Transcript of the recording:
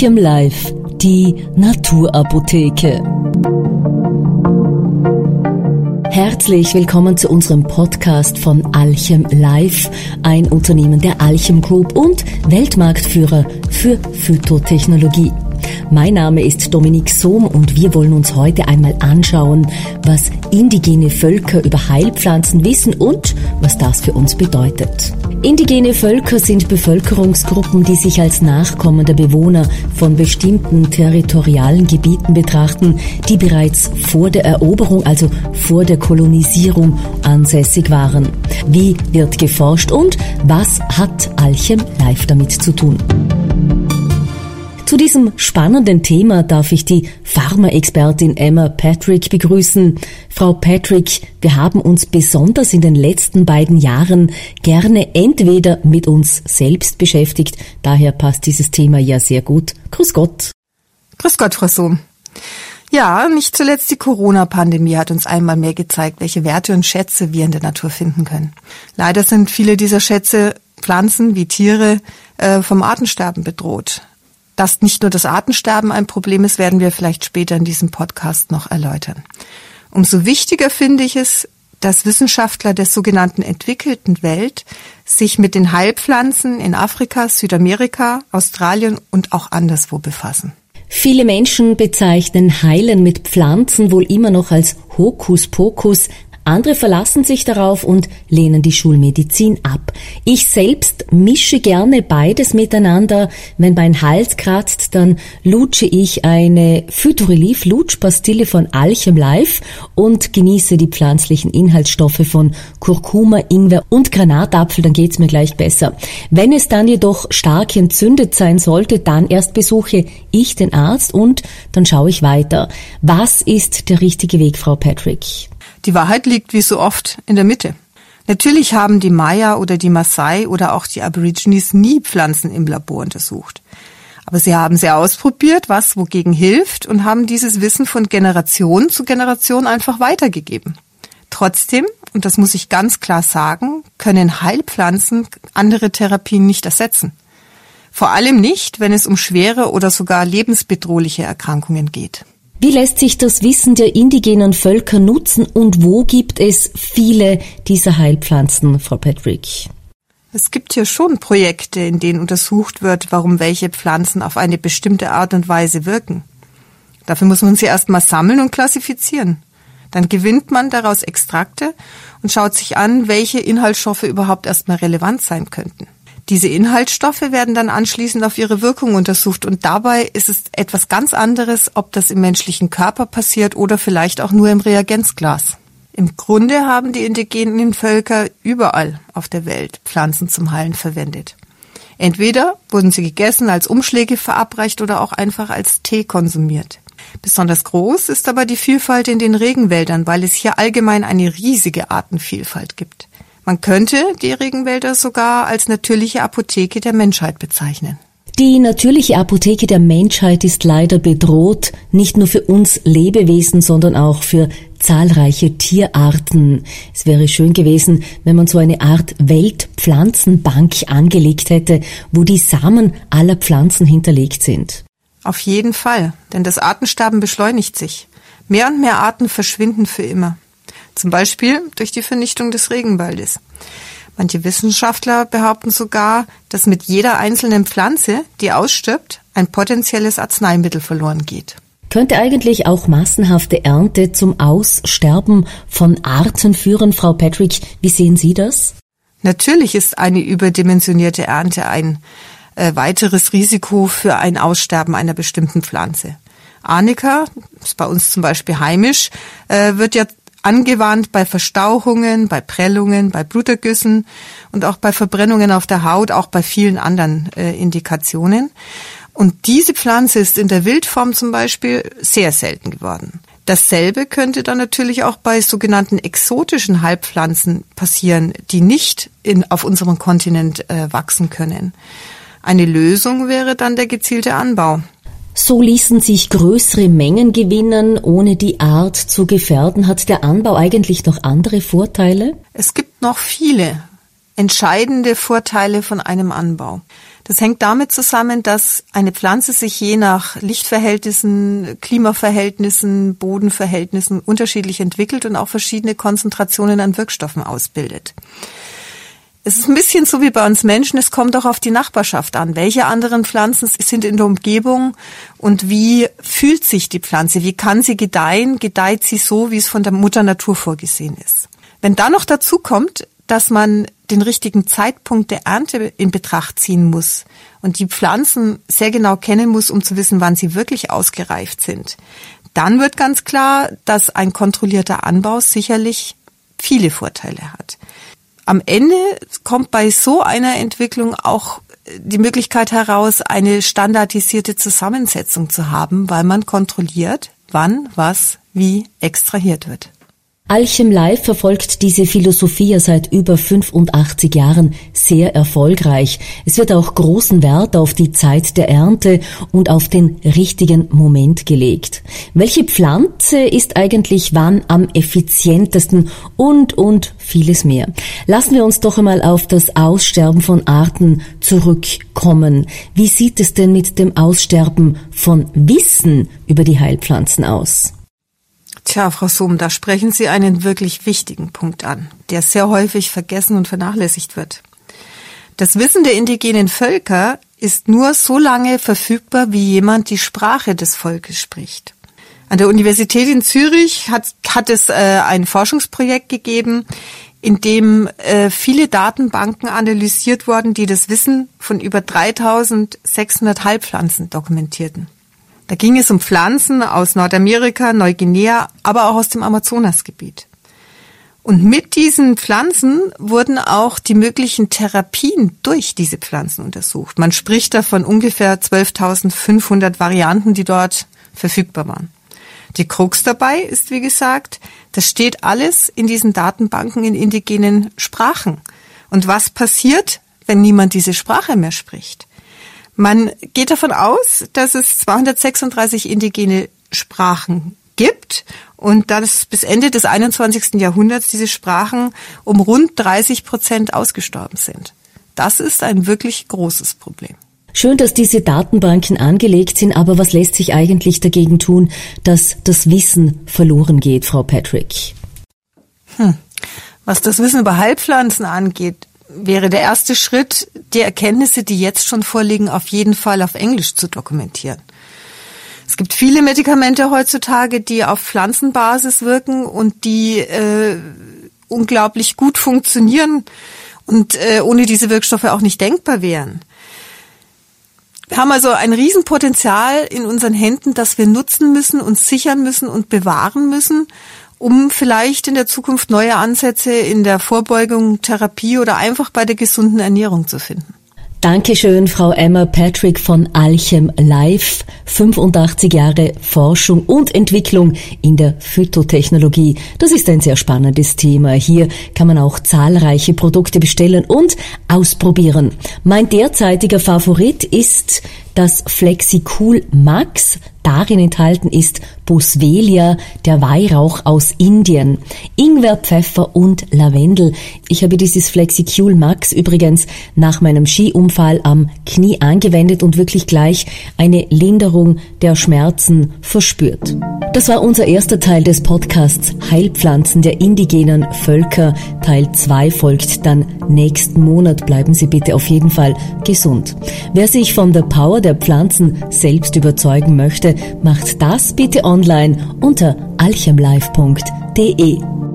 Alchem Life, die Naturapotheke. Herzlich willkommen zu unserem Podcast von Alchem Life, ein Unternehmen der Alchem Group und Weltmarktführer für Phytotechnologie. Mein Name ist Dominique Sohm und wir wollen uns heute einmal anschauen, was indigene Völker über Heilpflanzen wissen und was das für uns bedeutet. Indigene Völker sind Bevölkerungsgruppen, die sich als Nachkommen der Bewohner von bestimmten territorialen Gebieten betrachten, die bereits vor der Eroberung, also vor der Kolonisierung, ansässig waren. Wie wird geforscht und was hat Alchem Life damit zu tun? Zu diesem spannenden Thema darf ich die Pharmaexpertin Emma Patrick begrüßen. Frau Patrick, wir haben uns besonders in den letzten beiden Jahren gerne entweder mit uns selbst beschäftigt, daher passt dieses Thema ja sehr gut. Grüß Gott. Grüß Gott, Frau Sohm. Ja, nicht zuletzt die Corona-Pandemie hat uns einmal mehr gezeigt, welche Werte und Schätze wir in der Natur finden können. Leider sind viele dieser Schätze, Pflanzen wie Tiere, vom Artensterben bedroht. Dass nicht nur das Artensterben ein Problem ist, werden wir vielleicht später in diesem Podcast noch erläutern. Umso wichtiger finde ich es, dass Wissenschaftler der sogenannten entwickelten Welt sich mit den Heilpflanzen in Afrika, Südamerika, Australien und auch anderswo befassen. Viele Menschen bezeichnen Heilen mit Pflanzen wohl immer noch als Hokuspokus. Andere verlassen sich darauf und lehnen die Schulmedizin ab. Ich selbst mische gerne beides miteinander. Wenn mein Hals kratzt, dann lutsche ich eine Phytorelief-Lutschpastille von Alchem Life und genieße die pflanzlichen Inhaltsstoffe von Kurkuma, Ingwer und Granatapfel, dann geht's mir gleich besser. Wenn es dann jedoch stark entzündet sein sollte, dann erst besuche ich den Arzt und dann schaue ich weiter. Was ist der richtige Weg, Frau Patrick? Die Wahrheit liegt wie so oft in der Mitte. Natürlich haben die Maya oder die Maasai oder auch die Aborigines nie Pflanzen im Labor untersucht. Aber sie haben sie ausprobiert, was wogegen hilft und haben dieses Wissen von Generation zu Generation einfach weitergegeben. Trotzdem, und das muss ich ganz klar sagen, können Heilpflanzen andere Therapien nicht ersetzen. Vor allem nicht, wenn es um schwere oder sogar lebensbedrohliche Erkrankungen geht. Wie lässt sich das Wissen der indigenen Völker nutzen und wo gibt es viele dieser Heilpflanzen, Frau Patrick? Es gibt hier schon Projekte, in denen untersucht wird, warum welche Pflanzen auf eine bestimmte Art und Weise wirken. Dafür muss man sie erstmal sammeln und klassifizieren. Dann gewinnt man daraus Extrakte und schaut sich an, welche Inhaltsstoffe überhaupt erstmal relevant sein könnten. Diese Inhaltsstoffe werden dann anschließend auf ihre Wirkung untersucht und dabei ist es etwas ganz anderes, ob das im menschlichen Körper passiert oder vielleicht auch nur im Reagenzglas. Im Grunde haben die indigenen Völker überall auf der Welt Pflanzen zum Heilen verwendet. Entweder wurden sie gegessen, als Umschläge verabreicht oder auch einfach als Tee konsumiert. Besonders groß ist aber die Vielfalt in den Regenwäldern, weil es hier allgemein eine riesige Artenvielfalt gibt. Man könnte die Regenwälder sogar als natürliche Apotheke der Menschheit bezeichnen. Die natürliche Apotheke der Menschheit ist leider bedroht, nicht nur für uns Lebewesen, sondern auch für zahlreiche Tierarten. Es wäre schön gewesen, wenn man so eine Art Weltpflanzenbank angelegt hätte, wo die Samen aller Pflanzen hinterlegt sind. Auf jeden Fall, denn das Artensterben beschleunigt sich. Mehr und mehr Arten verschwinden für immer. Zum Beispiel durch die Vernichtung des Regenwaldes. Manche Wissenschaftler behaupten sogar, dass mit jeder einzelnen Pflanze, die ausstirbt, ein potenzielles Arzneimittel verloren geht. Könnte eigentlich auch massenhafte Ernte zum Aussterben von Arten führen, Frau Patrick? Wie sehen Sie das? Natürlich ist eine überdimensionierte Ernte ein weiteres Risiko für ein Aussterben einer bestimmten Pflanze. Arnika, ist bei uns zum Beispiel heimisch, wird ja angewandt bei Verstauchungen, bei Prellungen, bei Blutergüssen und auch bei Verbrennungen auf der Haut, auch bei vielen anderen Indikationen. Und diese Pflanze ist in der Wildform zum Beispiel sehr selten geworden. Dasselbe könnte dann natürlich auch bei sogenannten exotischen Heilpflanzen passieren, die nicht auf unserem Kontinent wachsen können. Eine Lösung wäre dann der gezielte Anbau. So ließen sich größere Mengen gewinnen, ohne die Art zu gefährden. Hat der Anbau eigentlich noch andere Vorteile? Es gibt noch viele entscheidende Vorteile von einem Anbau. Das hängt damit zusammen, dass eine Pflanze sich je nach Lichtverhältnissen, Klimaverhältnissen, Bodenverhältnissen unterschiedlich entwickelt und auch verschiedene Konzentrationen an Wirkstoffen ausbildet. Es ist ein bisschen so wie bei uns Menschen, es kommt auch auf die Nachbarschaft an. Welche anderen Pflanzen sind in der Umgebung und wie fühlt sich die Pflanze? Wie kann sie gedeihen? Gedeiht sie so, wie es von der Mutter Natur vorgesehen ist? Wenn dann noch dazu kommt, dass man den richtigen Zeitpunkt der Ernte in Betracht ziehen muss und die Pflanzen sehr genau kennen muss, um zu wissen, wann sie wirklich ausgereift sind, dann wird ganz klar, dass ein kontrollierter Anbau sicherlich viele Vorteile hat. Am Ende kommt bei so einer Entwicklung auch die Möglichkeit heraus, eine standardisierte Zusammensetzung zu haben, weil man kontrolliert, wann, was, wie extrahiert wird. Alchem Life verfolgt diese Philosophie seit über 85 Jahren sehr erfolgreich. Es wird auch großen Wert auf die Zeit der Ernte und auf den richtigen Moment gelegt. Welche Pflanze ist eigentlich wann am effizientesten und vieles mehr. Lassen wir uns doch einmal auf das Aussterben von Arten zurückkommen. Wie sieht es denn mit dem Aussterben von Wissen über die Heilpflanzen aus? Tja, Frau Sohm, da sprechen Sie einen wirklich wichtigen Punkt an, der sehr häufig vergessen und vernachlässigt wird. Das Wissen der indigenen Völker ist nur so lange verfügbar, wie jemand die Sprache des Volkes spricht. An der Universität in Zürich hat es ein Forschungsprojekt gegeben, in dem viele Datenbanken analysiert wurden, die das Wissen von über 3600 Heilpflanzen dokumentierten. Da ging es um Pflanzen aus Nordamerika, Neuguinea, aber auch aus dem Amazonasgebiet. Und mit diesen Pflanzen wurden auch die möglichen Therapien durch diese Pflanzen untersucht. Man spricht da von ungefähr 12.500 Varianten, die dort verfügbar waren. Die Krux dabei ist, wie gesagt, das steht alles in diesen Datenbanken in indigenen Sprachen. Und was passiert, wenn niemand diese Sprache mehr spricht? Man geht davon aus, dass es 236 indigene Sprachen gibt und dass bis Ende des 21. Jahrhunderts diese Sprachen um rund 30% ausgestorben sind. Das ist ein wirklich großes Problem. Schön, dass diese Datenbanken angelegt sind, aber was lässt sich eigentlich dagegen tun, dass das Wissen verloren geht, Frau Patrick? Was das Wissen über Heilpflanzen angeht, wäre der erste Schritt, die Erkenntnisse, die jetzt schon vorliegen, auf jeden Fall auf Englisch zu dokumentieren. Es gibt viele Medikamente heutzutage, die auf Pflanzenbasis wirken und die unglaublich gut funktionieren und ohne diese Wirkstoffe auch nicht denkbar wären. Wir haben also ein Riesenpotenzial in unseren Händen, das wir nutzen müssen, uns sichern müssen und bewahren müssen, um vielleicht in der Zukunft neue Ansätze in der Vorbeugung, Therapie oder einfach bei der gesunden Ernährung zu finden. Dankeschön, Frau Emma Patrick von Alchem Life. 85 Jahre Forschung und Entwicklung in der Phytotechnologie. Das ist ein sehr spannendes Thema. Hier kann man auch zahlreiche Produkte bestellen und ausprobieren. Mein derzeitiger Favorit ist das Flexicool Max. Darin enthalten ist Boswellia, der Weihrauch aus Indien, Ingwer, Pfeffer und Lavendel. Ich habe dieses Flexicool Max übrigens nach meinem Skiunfall am Knie angewendet und wirklich gleich eine Linderung der Schmerzen verspürt. Das war unser erster Teil des Podcasts Heilpflanzen der indigenen Völker. Teil 2 folgt dann nächsten Monat. Bleiben Sie bitte auf jeden Fall gesund. Wer sich von der Power der Pflanzen selbst überzeugen möchte, macht das bitte online unter alchemlife.de.